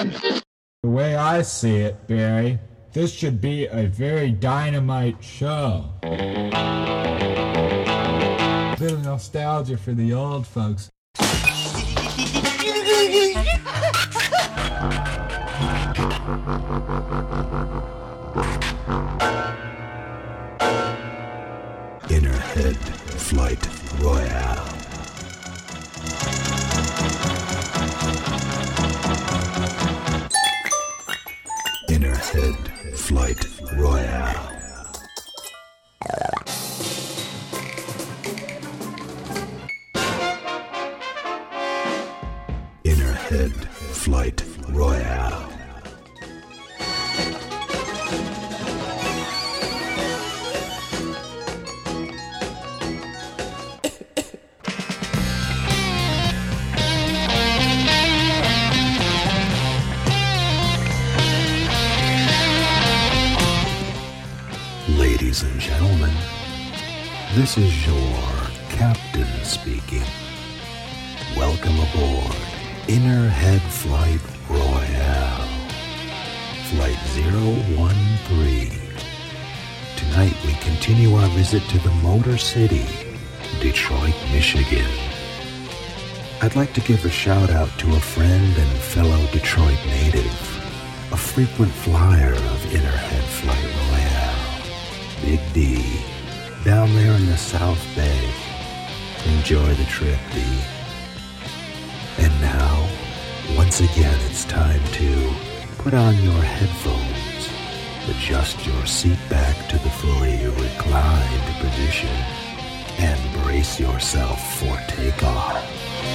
The way I see it, Barry, this should be a very dynamite show. A bit of nostalgia for the old folks. Innerhead Flight Royale. Innerhead Flight Royale. Innerhead Flight Royale. Ladies and gentlemen, this is your captain speaking. Welcome aboard Innerhead Flight Royale, Flight 013. Tonight we continue our visit to the Motor City, Detroit, Michigan. I'd like to give a shout out to a friend and fellow Detroit native, a frequent flyer of Innerhead Flight Royale, Big D, down there in the South Bay. Enjoy the trip, D. And now, once again, it's time to put on your headphones, adjust your seat back to the fully reclined position, and brace yourself for takeoff.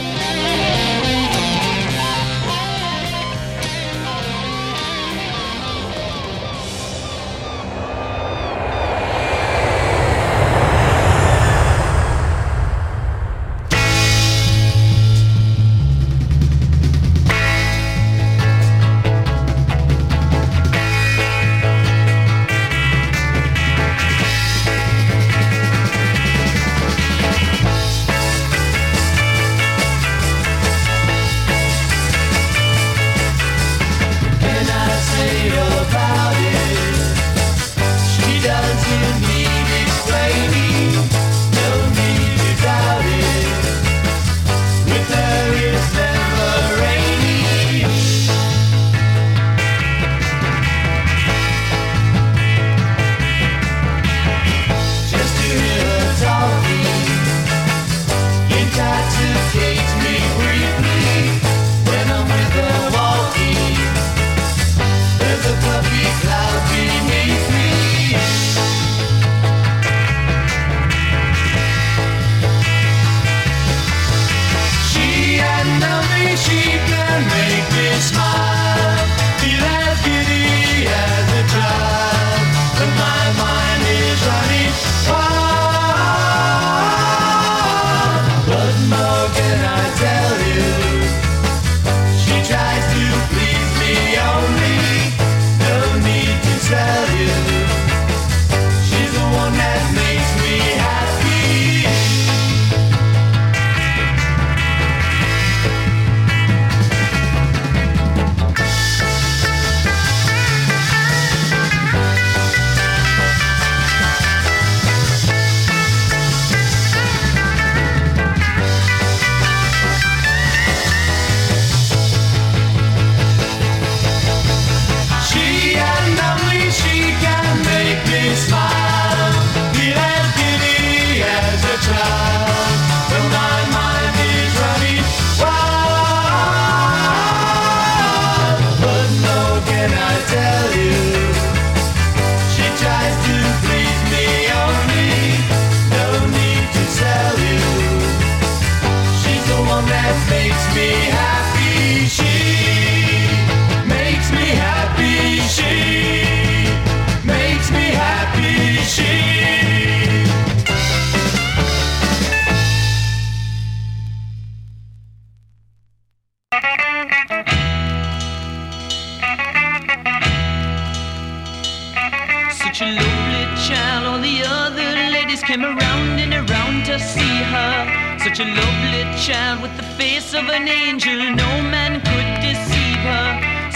came around and around to see her. Such a lovely child with the face of an angel, no man could deceive her.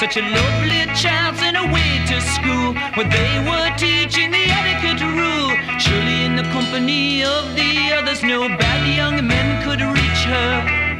Such a lovely child sent away to school where they were teaching the etiquette rule. Surely in the company of the others, no bad young men could reach her.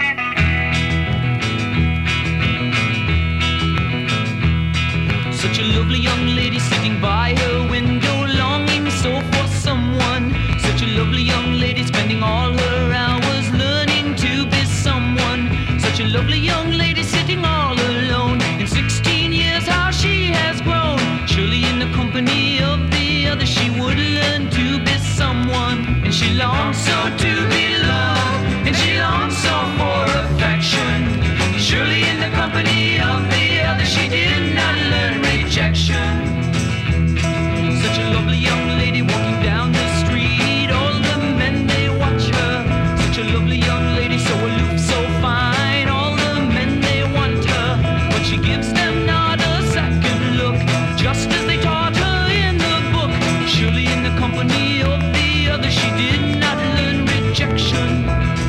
Such a lovely young lady sitting by her window, longing so for someone. Such a lovely young lady spending all her hours learning to be someone. Such a lovely young lady sitting all alone. In 16 years how she has grown. Surely in the company of the others she would learn to be someone. And she longs so to be loved, and she longs so for affection. Surely in the company of the others she did not learn rejection. Such a lovely young lady walking down the street, all the men they watch her. Such a lovely young lady, so aloof, so fine, all the men they want her. But she gives them not a second look, just as they taught her in the book. Surely in the company of the others she did not learn rejection.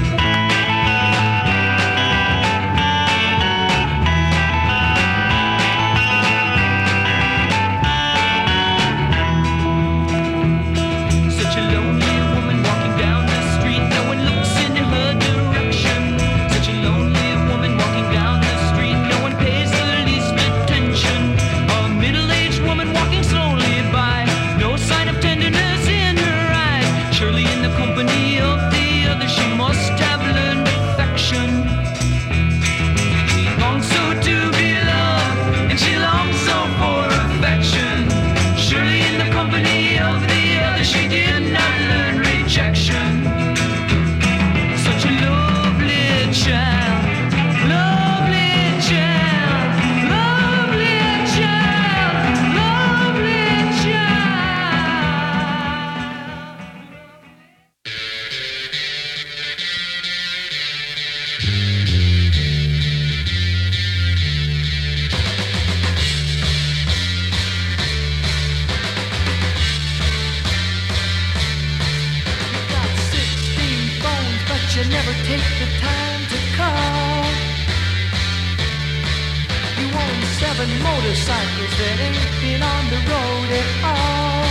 Motorcycles that ain't been on the road at all.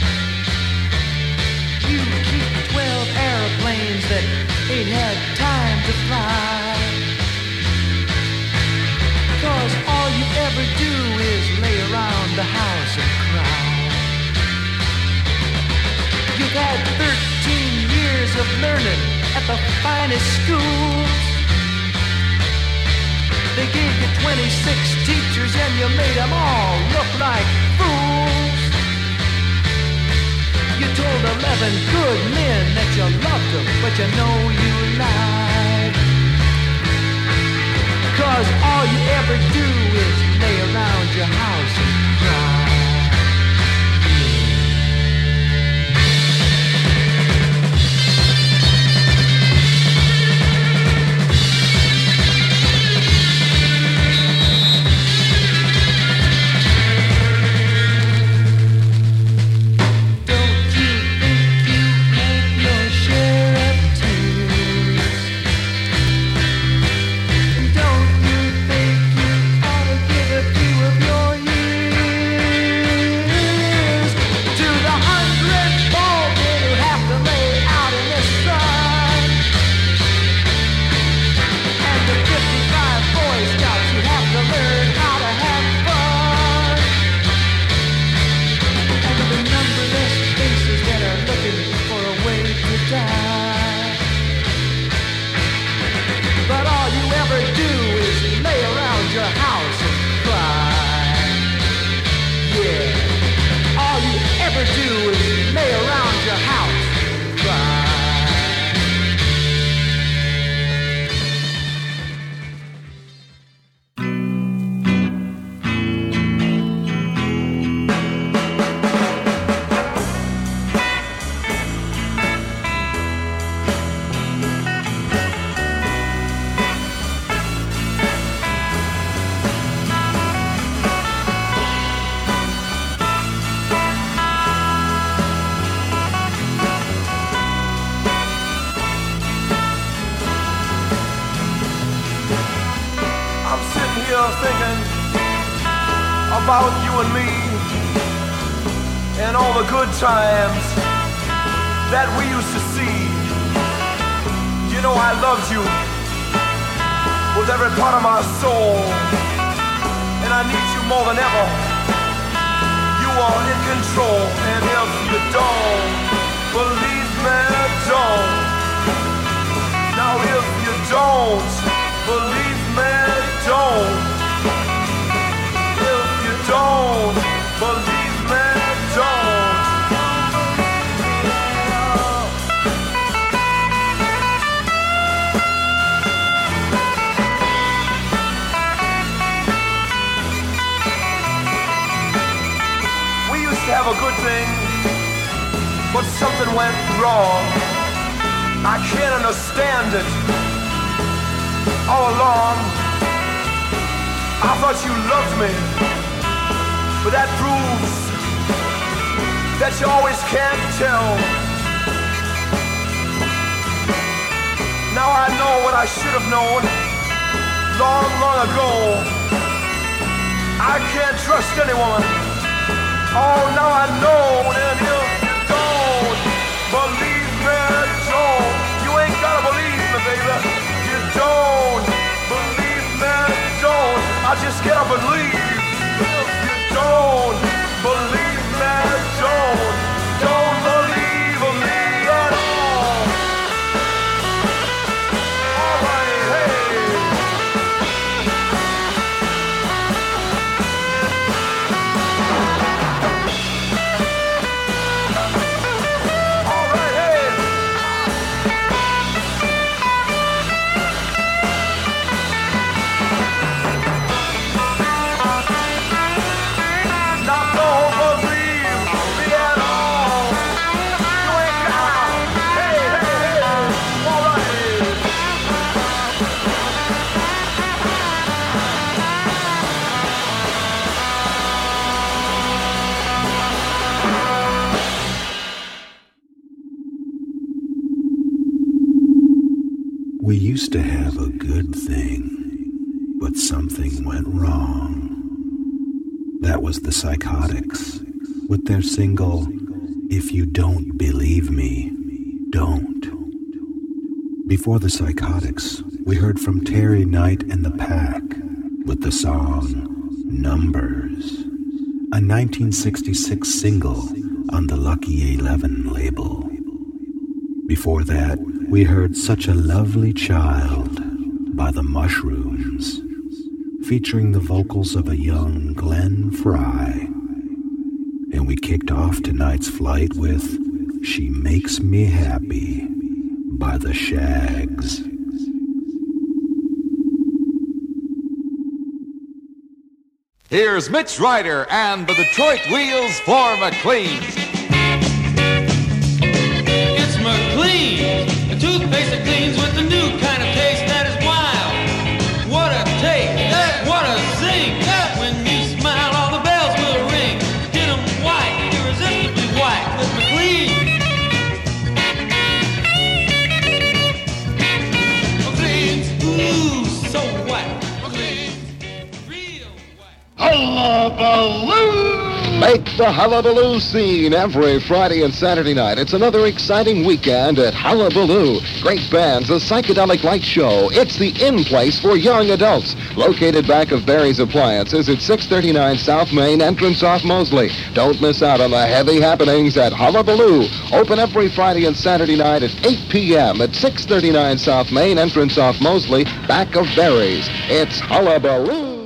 You keep 12 airplanes that ain't had time to fly. 'Cause all you ever do is lay around the house and cry. You've had 13 years of learning at the finest schools. They gave you 26 teachers and you made them all look like fools. You told 11 good men that you loved them, but you know you lied. 'Cause all you ever do is lay around your house and cry. here thinking about you and me and all the good times that we used to see. You know I loved you with every part of my soul, and I need you more than ever. You are in control, and if you don't believe me, don't. Now if you don't believe me, don't. If you don't believe me, don't. We used to have a good thing, but something went wrong. I can't understand it. All along, I thought you loved me, but that proves that you always can't tell. Now I know what I should have known long, long ago. I can't trust anyone. Oh, now I know, and if you don't believe me, don't. You ain't gotta believe me, baby. You don't believe me, don't. I just get up and leave. If you don't believe me, don't. Don't believe me at all. All right, hey. All right, hey. Now don't believe me at all. You ain't gotta. Hey, hey, hey. All right. We used to have a good thing, but something went wrong. That was the Psychotics, with their single, If You Don't Believe Me, Don't. Before the Psychotics, we heard from Terry Knight and the Pack with the song Numbers, a 1966 single on the Lucky 11 label. Before that, we heard Such a Lovely Child by the Mushrooms, featuring the vocals of a young Glenn Frey. And we kicked off tonight's flight with She Makes Me Happy by the Shags. Here's Mitch Ryder and the Detroit Wheels for McLean. It's McLean, a toothpaste that cleans with the new kind of taste that is wild. What a taste, what a zing. When you smile, all the bells will ring. Get 'em white, irresistibly white with McLean. McLean's, ooh, so white. McLean's, real white. Hullabaloo! Make the hullabaloo scene every Friday and Saturday night. It's another exciting weekend at Hullabaloo. Great bands, a psychedelic light show. It's the in-place for young adults. Located back of Barry's Appliances at 639 South Main, entrance off Mosley. Don't miss out on the heavy happenings at Hullabaloo. Open every Friday and Saturday night at 8 p.m. at 639 South Main, entrance off Mosley, back of Barry's. It's Hullabaloo.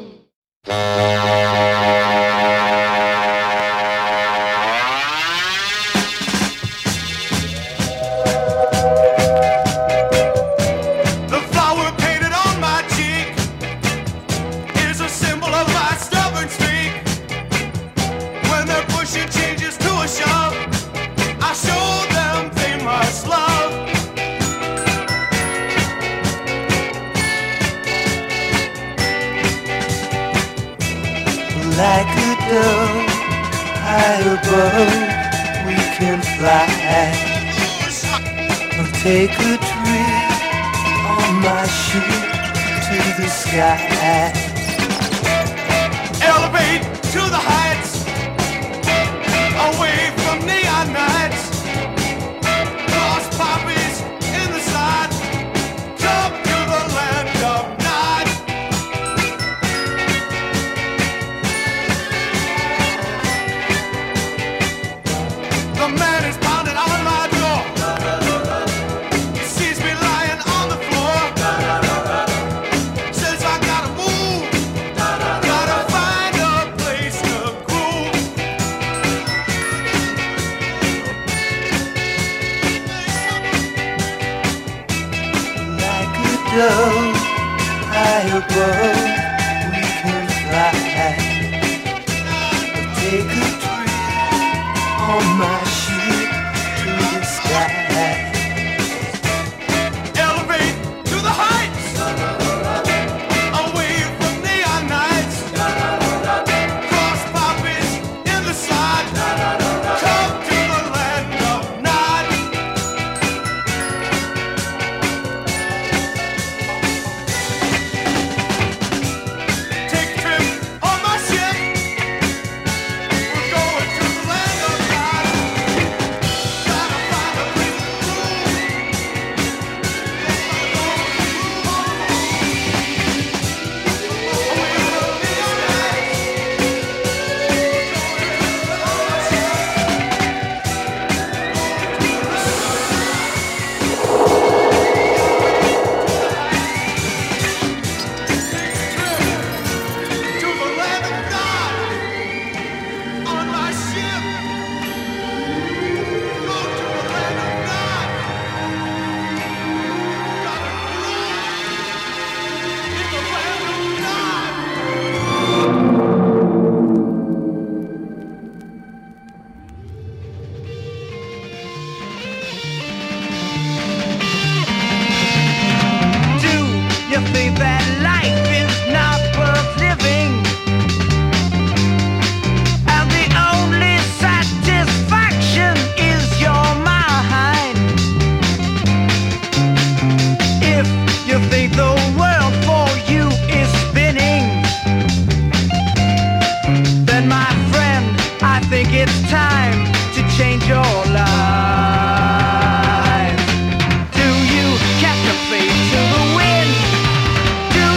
The flower painted on my cheek is a symbol of my stubborn streak. When they're pushing changes to a shove, I show them they must love. Like a dove, high above, we can fly. I'll take a trip on my ship to the sky. Elevate Elevate to the heights, away from neon nights. Cross poppies in the side, jump to the land of night. The man is pounding on my door. He sees me lying on the floor. Says I gotta move, gotta find a place to groove. Like a dove high above, we can fly. Take a trip on my ship to the sky. Elevate to the heights, away from neon nights. Cross poppies in the side, come to the land of night. Take a trip on my ship. We're going to the land of night. Gotta find a place to groove. To the land of God on my ship. Go to the land of God. Gotta groove in the land of God. Do you think that life is not worth living? And the only satisfaction is your mind? If you think the world for you is spinning, then my friend, I think it's time to change your life. Do you catch a fade to the wind? Do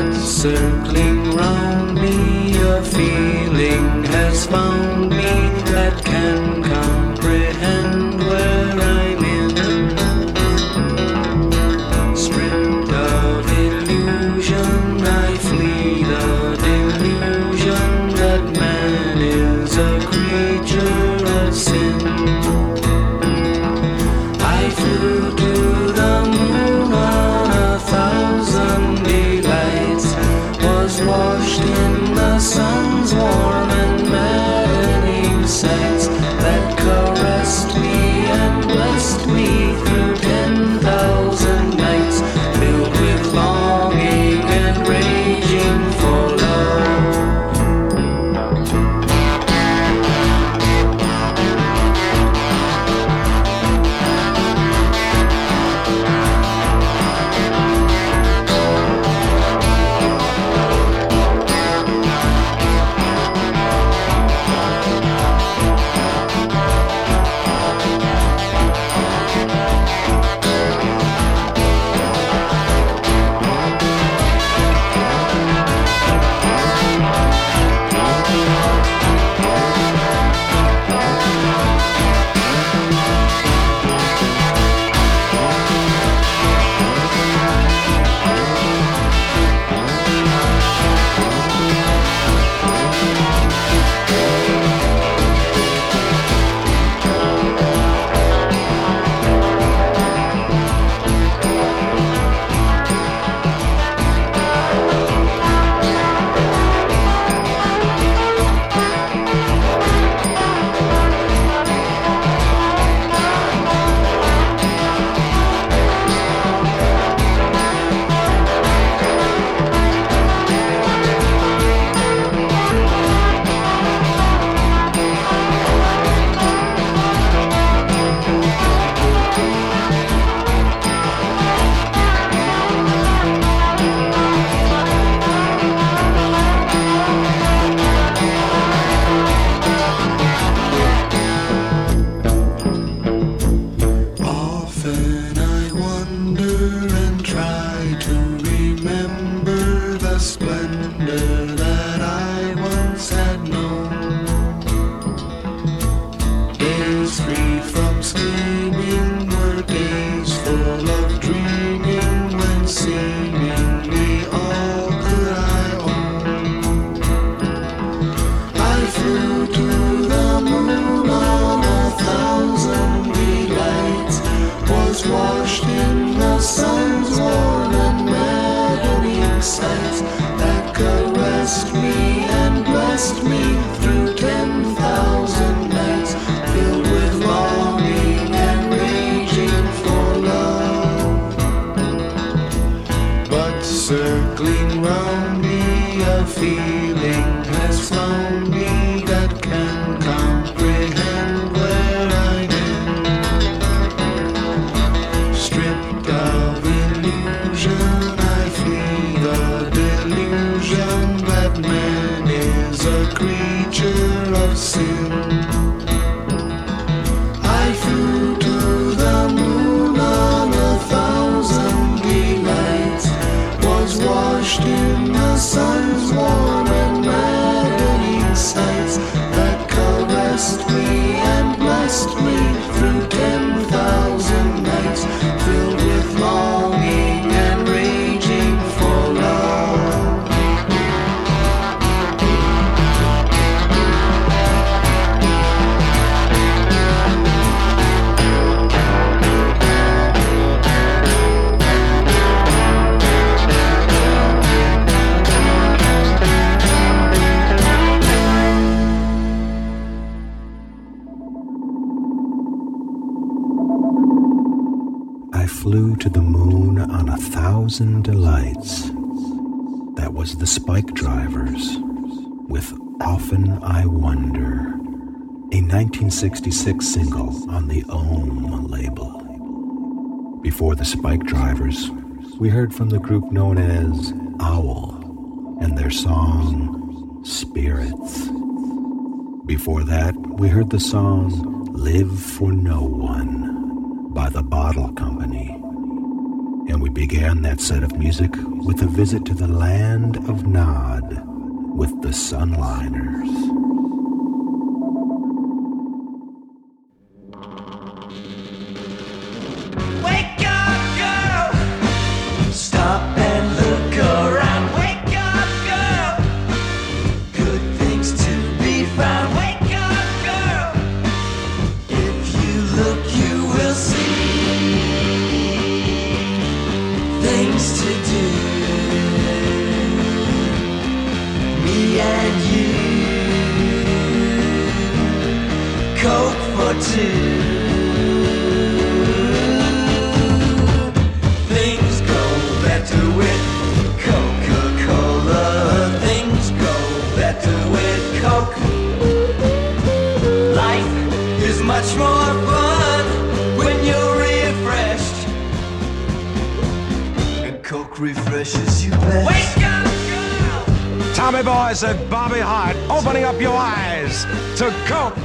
but circling round me, a feeling has found me that can comprehend where I'm in. Stripped of illusion, I flee the delusion that man is a creature of sin. I flew to the moon on 1,000 delights, was washed in the sun's warm and maddening sights that caressed me and blessed me through 10,000 nights, filled with longing and raging for love. Often I wonder and try to remember the splendor that I once had known. Days free from scheming were days full of dreaming, when seemingly all could I own. I flew to the moon on 1,000 delights, was washed in the sun's warm and maddening sights that caressed me and blessed me through 10,000 nights, filled with longing and raging for love. But circling round me, a feeling has found me that can comprehend where I'm in. Stripped of illusion, I flee the delusion that man is a creature of sin. I flew to the moon on 1,000 delights, was washed in the sun's warm and maddening sights that caressed me and blessed me through 10,000 nights, filled with longing and raging for love. I flew to the moon on 1,000 delights. That was the Spike Drivers with Often I Wonder, a 1966 single on the Ohm label. Before the Spike Drivers, we heard from the group known as Owl and their song Spirits. Before that, we heard the song Live for No One by the Bottle Company. And we began that set of music with a visit to the land of Nod with the Sunliners. Wake up, girl! Stop and look around. Wake up, girl! Good things to be found. Wake up, girl! If you look, you will see things to do. Me and you, Coke for two. Things go better with Coca-Cola. Things go better with Coke. Life is much more fun when you're refreshed, and Coke refreshes you best. Wake up, girl! Tommy Boy said Bobby Hart, opening up your eyes to Coke.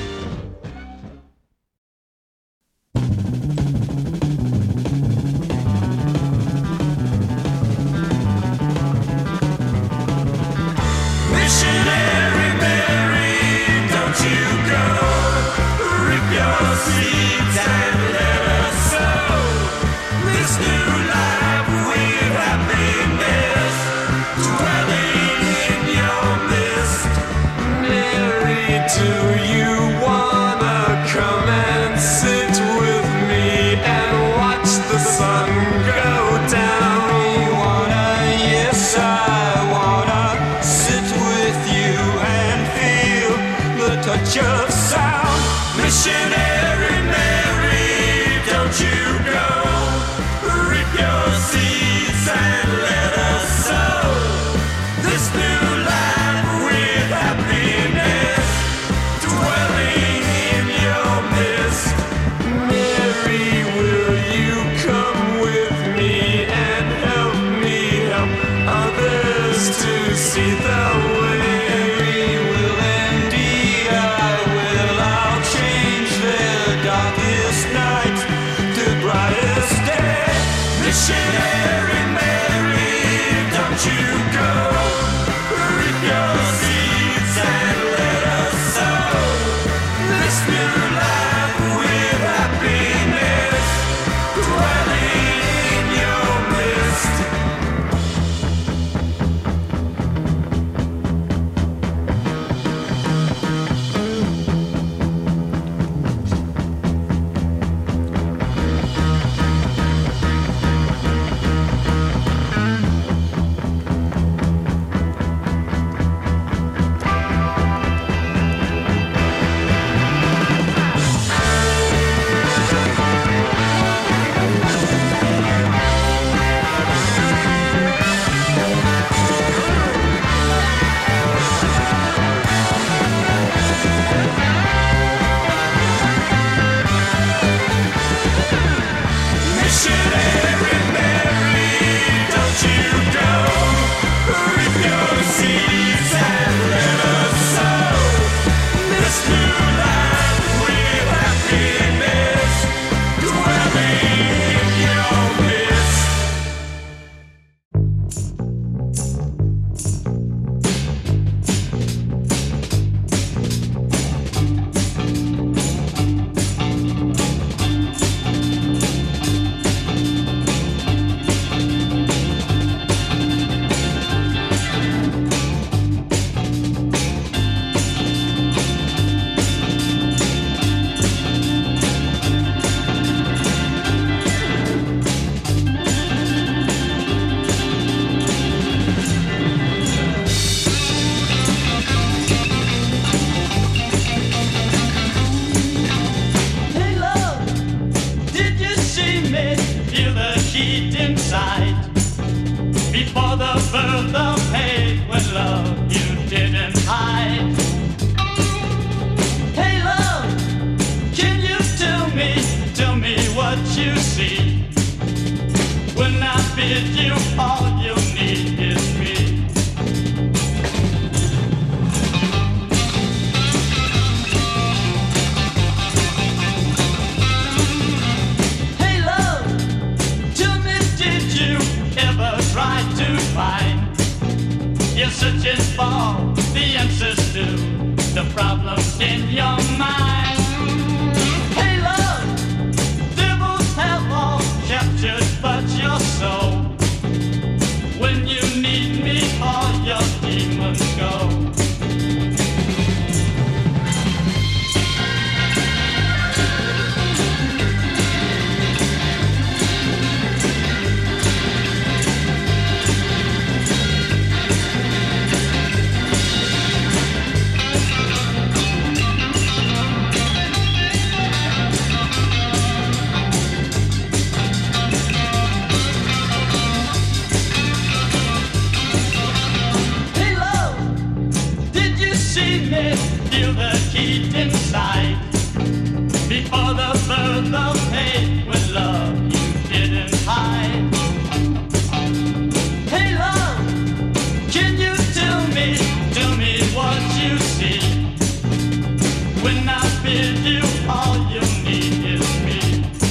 Missionary Mary, don't you go. Rip your seeds and let us sow this new life with happiness, dwelling in your midst. Mary, do you wanna come and sit with me and watch the sun go down? You wanna, yes I wanna sit with you and feel the touch of sound. Missionary Mary, don't you go. Reap your seeds and let us sow this new life with happiness, dwelling in your midst. Mary, will you come with me and help me help others to see the way? We will indeed, I will. I'll change their darkest night to brightest day. Missionary Mary, don't you go. Reap your seeds and let us sow this new life with happiness, dwelling in your midst. You're searching for the answers to the problems in your mind. Hey love, devils have all captured but your soul. When you need me, all your demons go. Feel the heat inside. Before the birth of hate, with love you didn't hide. Hey love, can you tell me what you see? When I bid you, all you need is me.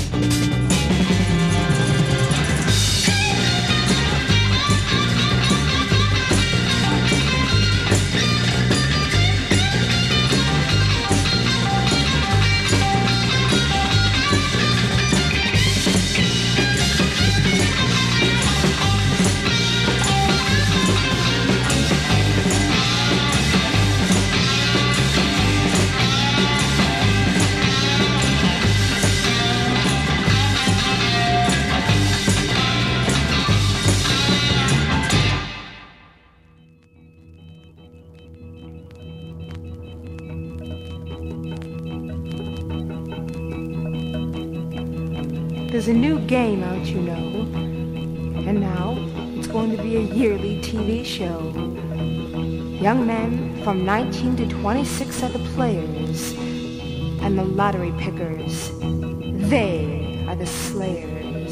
There's a new game out, you know, and now it's going to be a yearly TV show. Young men from 19 to 26 are the players, and the lottery pickers, they are the slayers.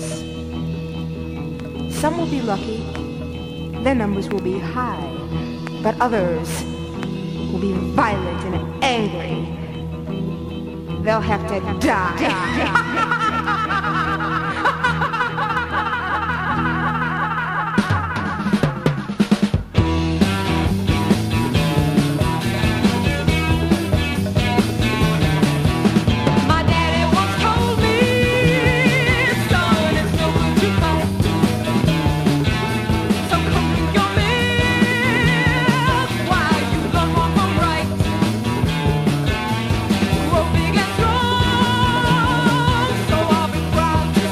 Some will be lucky, their numbers will be high, but others will be violent and angry. They'll have to die. Grow big and strong, so I'll be proud to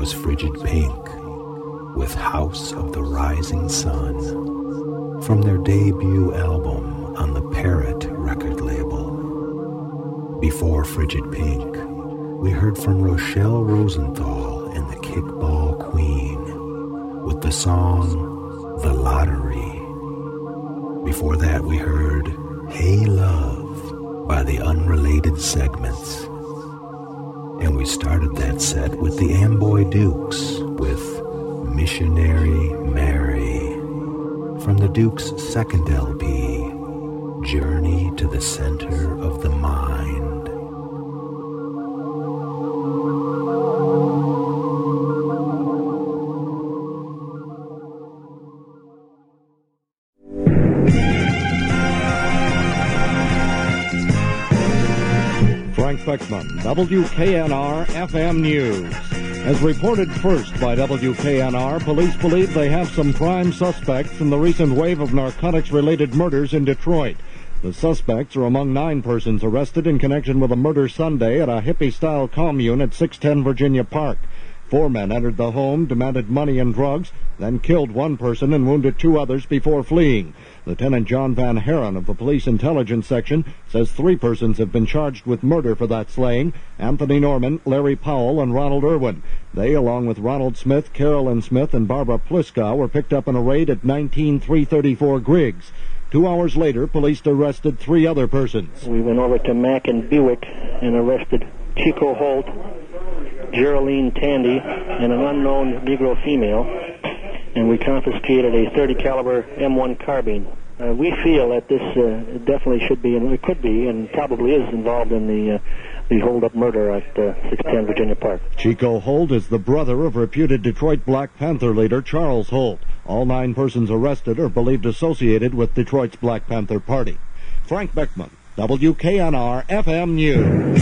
was Frigid Pink with House of the Rising Sun from their debut album on the Parrot record label. Before Frigid Pink, we heard from Rochelle Rosenthal and the Kickball Queen with the song The Lottery. Before that, we heard Hey Love by the Unrelated Segments. And we started that set with the Amboy Dukes with Missionary Mary from the Dukes' second LP, Journey to the Center of the Mind. Frank Beckman, WKNR FM News. As reported first by WKNR, police believe they have some prime suspects in the recent wave of narcotics-related murders in Detroit. The suspects are among 9 persons arrested in connection with a murder Sunday at a hippie-style commune at 610 Virginia Park. 4 men entered the home, demanded money and drugs, then killed 1 person and wounded 2 others before fleeing. Lieutenant John Van Haren of the Police Intelligence Section says 3 persons have been charged with murder for that slaying: Anthony Norman, Larry Powell, and Ronald Irwin. They, along with Ronald Smith, Carolyn Smith, and Barbara Pliskow, were picked up in a raid at 19334 Griggs. 2 hours later, police arrested 3 other persons. We went over to Mack and Buick and arrested Chico Holt, Geraldine Tandy, and an unknown Negro female, and we confiscated a .30 caliber M1 carbine. We feel that this definitely should be, and it could be, and probably is involved in the hold-up murder at 610 Virginia Park. Chico Holt is the brother of reputed Detroit Black Panther leader Charles Holt. All 9 persons arrested are believed associated with Detroit's Black Panther Party. Frank Beckman, WKNR FM News.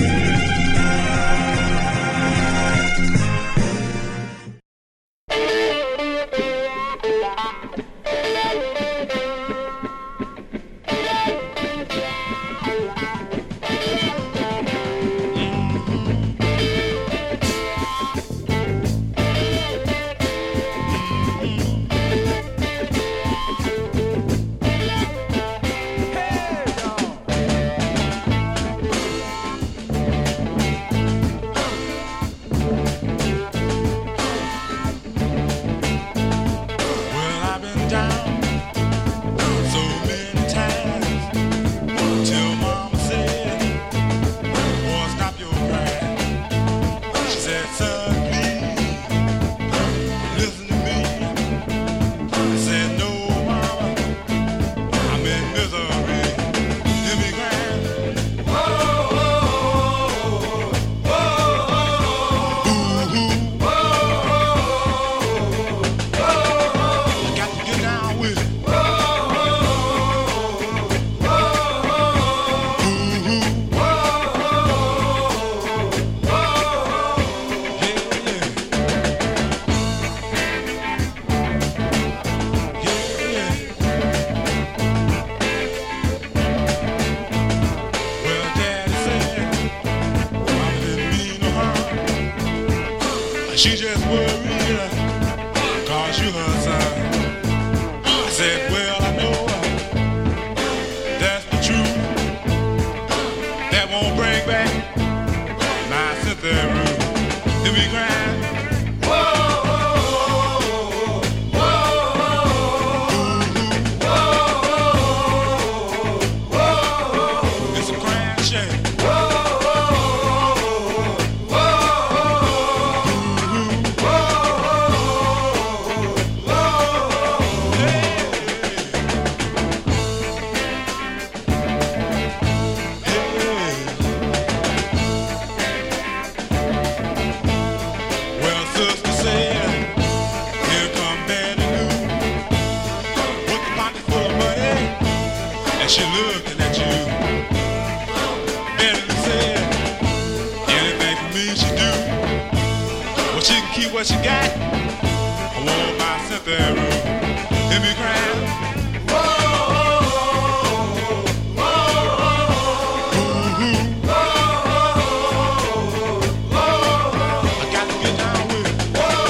She just worried, cause you her son. I said, well, I know that's the truth. That won't bring back my Cynthia Ruth. To be crying. She looking at you. Better said, anything for me she do. Well, she can keep what she got. I want my Cynthia Ruth. Let me cry. I got to get down with it.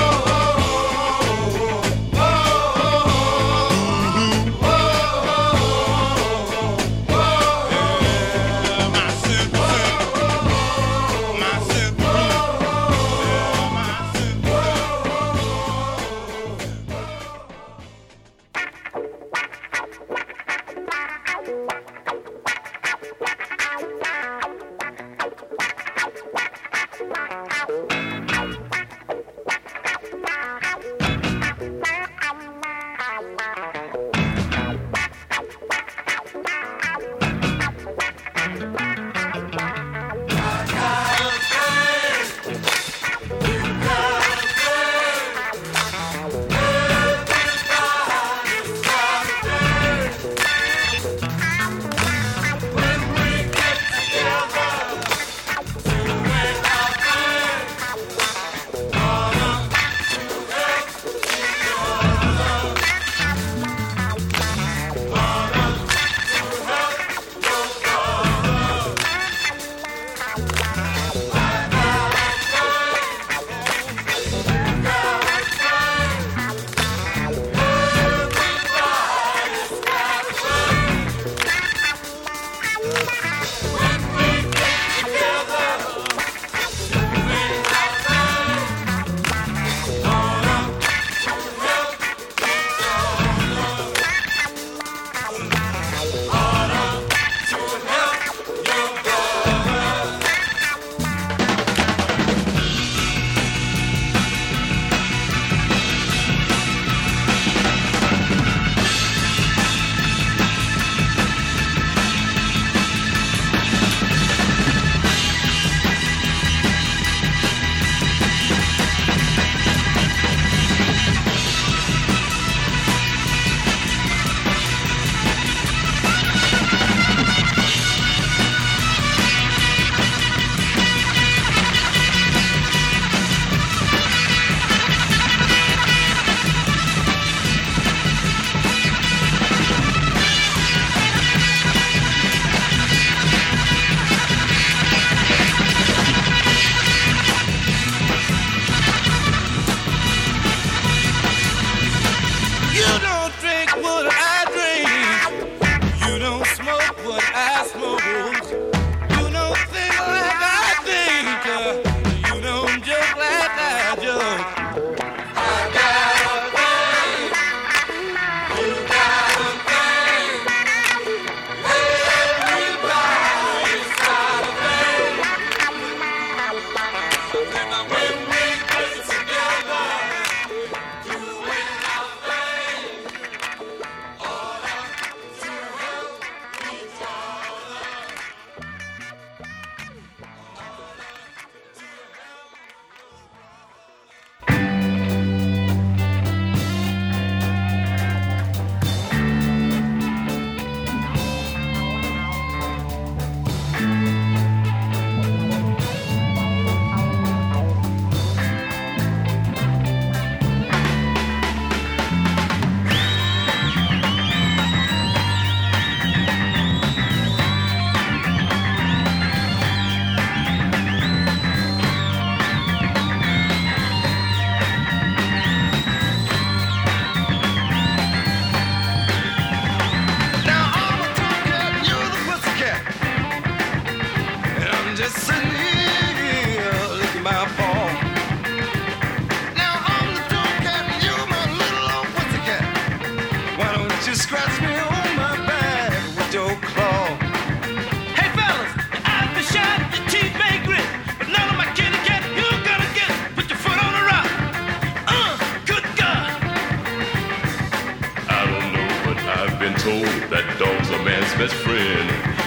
best friend.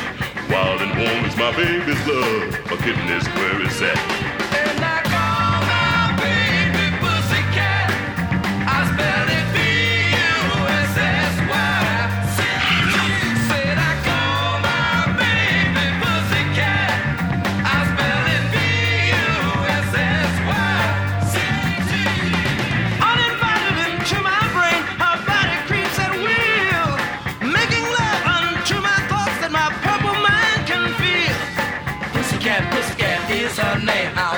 Wild and warm is my baby's love. A kitten is where it's at. And I call my baby pussycat. I spell it B-U-S-S-Y. Said I call my baby pussycat. I spell it B-U-S-S-Y. Uninvited into my brain, her body creeps at will, making love unto my thoughts that my purple mind can feel. Pussycat, pussycat is her name.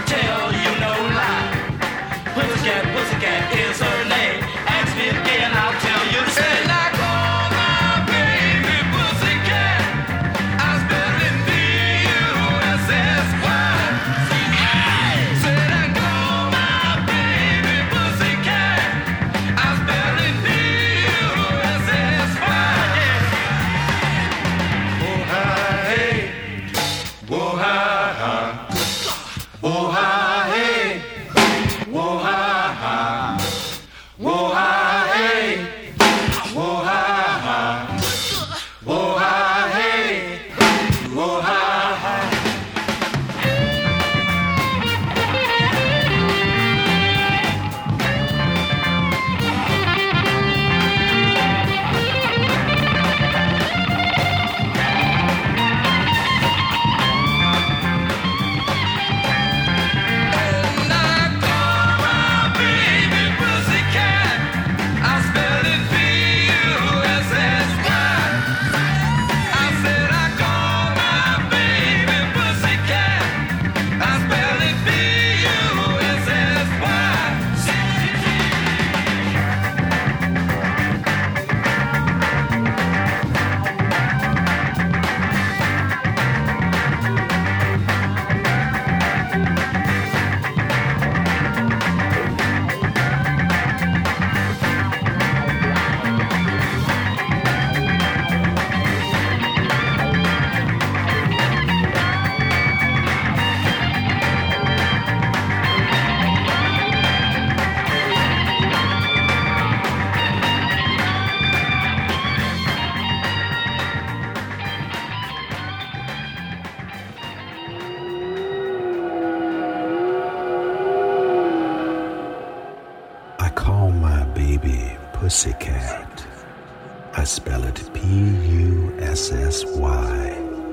Pussycat. I spell it P-U-S-S-Y.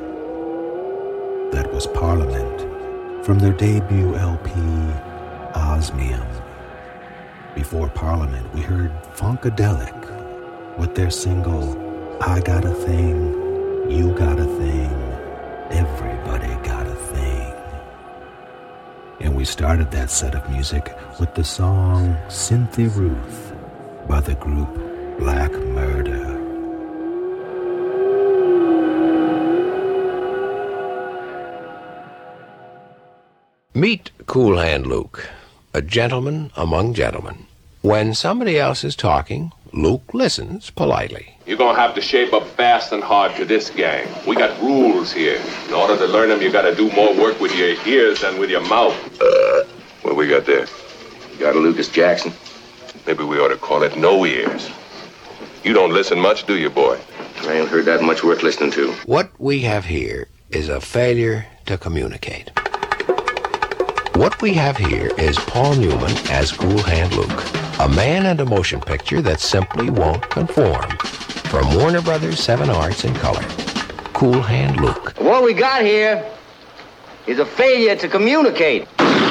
That was Parliament from their debut LP, Osmium. Before Parliament, we heard Funkadelic with their single, I Got a Thing, You Got a Thing, Everybody Got a Thing. And we started that set of music with the song Cynthia Ruth by the group Black Murder. Meet Cool Hand Luke, a gentleman among gentlemen. When somebody else is talking, Luke listens politely. You're gonna have to shape up fast and hard to this gang. We got rules here. In order to learn them, you gotta do more work with your ears than with your mouth. What we got there? You got a Lucas Jackson? Maybe we ought to call it no ears. You don't listen much, do you, boy? I ain't heard that much worth listening to. What we have here is a failure to communicate. What we have here is Paul Newman as Cool Hand Luke, a man and a motion picture that simply won't conform. From Warner Brothers 7 Arts in color, Cool Hand Luke. What we got here is a failure to communicate.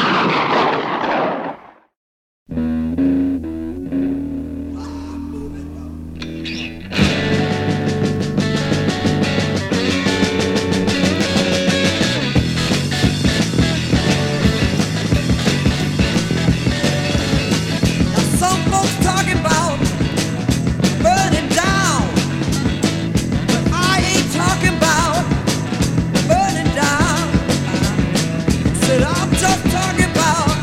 I'm just talking about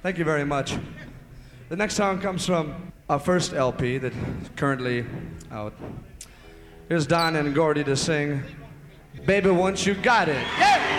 Thank you very much. The next song comes from our first LP that's currently out. Here's Don and Gordy to sing Baby Once You Got It. Yeah!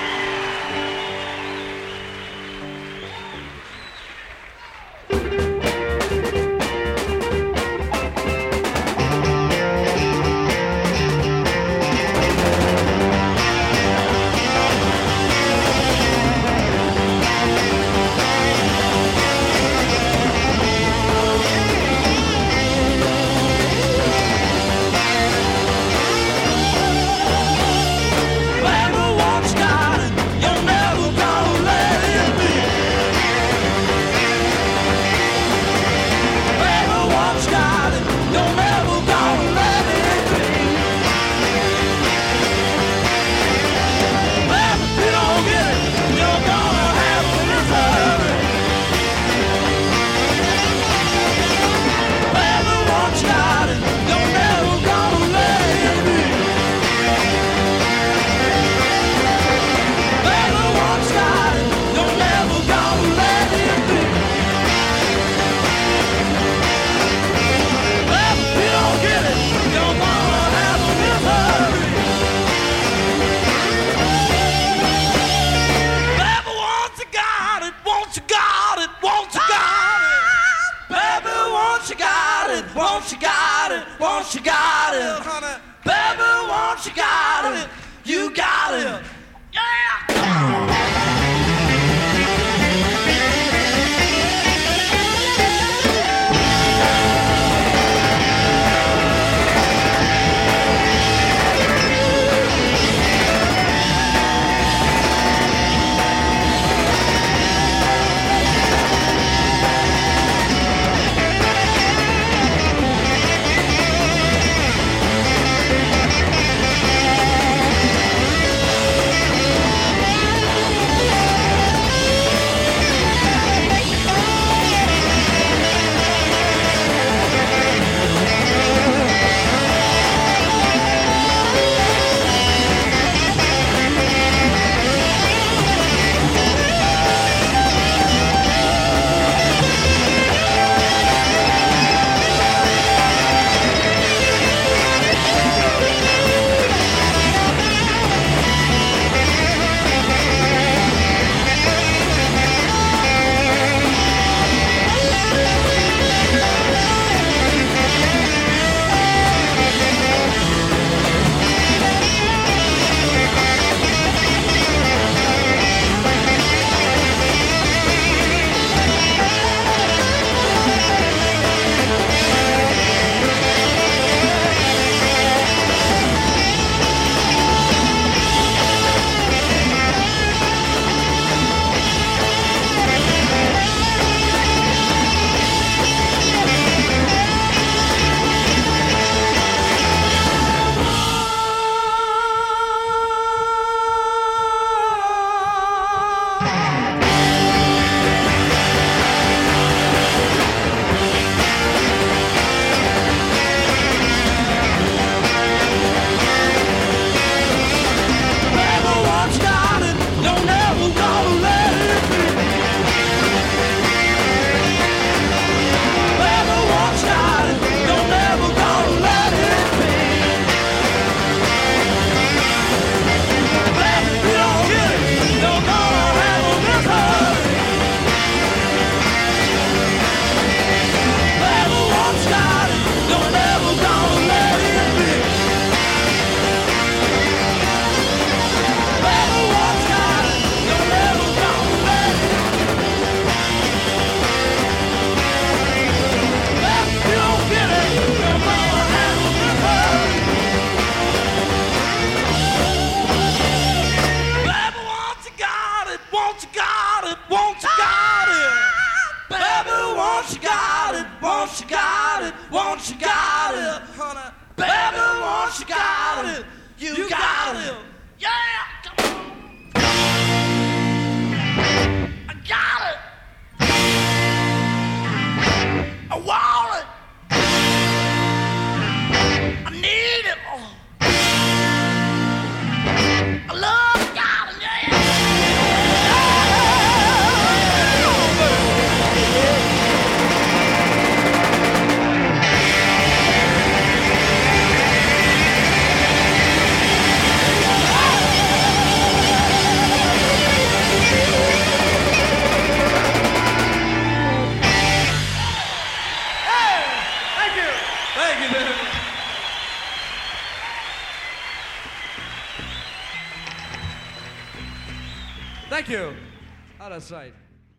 you. Out of sight.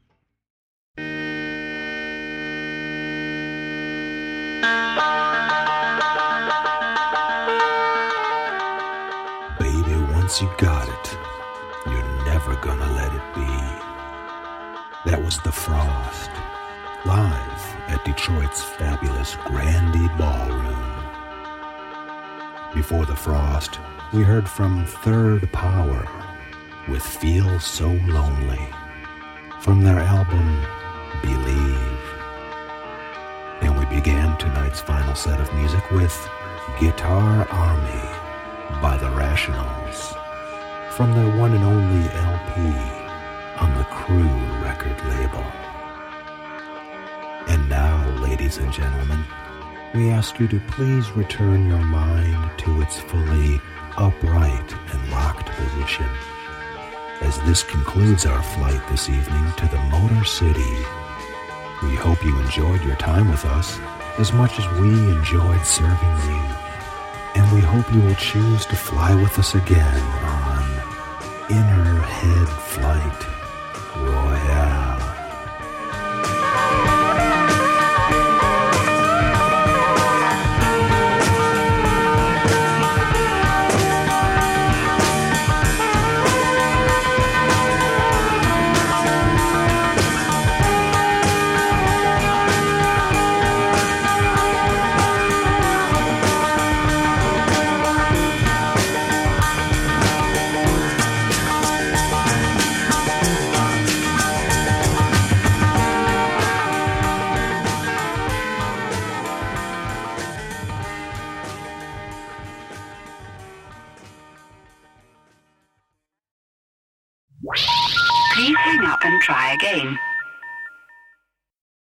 Baby, once you got it, you're never gonna let it be. That was The Frost, live at Detroit's fabulous Grandie Ballroom. Before The Frost, we heard from Third Power with Feel So Lonely from their album Believe. And we began tonight's final set of music with Guitar Army by The Rationals from their one and only LP on the Crew record label. And now, ladies and gentlemen, we ask you to please return your mind to its fully upright and locked position, as this concludes our flight this evening to the Motor City. We hope you enjoyed your time with us as much as we enjoyed serving you, and we hope you will choose to fly with us again on Inner Head Flight Royale. Please hang up and try again.